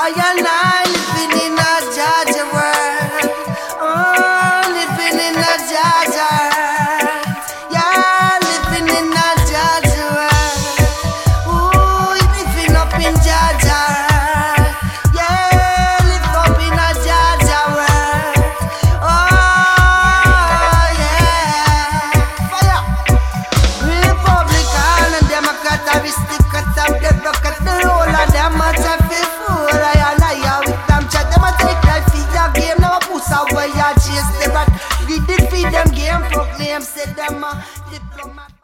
I and I living in a Georgia world. Oh, living in a Georgia world. Yeah, living in a Georgia world. Ooh, living up in Georgia world. Yeah, live up in a Georgia world. Oh, yeah. Fire. Republican and Democrat are stick at them. They broke at the roll and them much I feel fool. I lie with them. Chat them a take life for your game. Now I push away your chase the rat. We defeat them game. Proclaim said them a diplomat.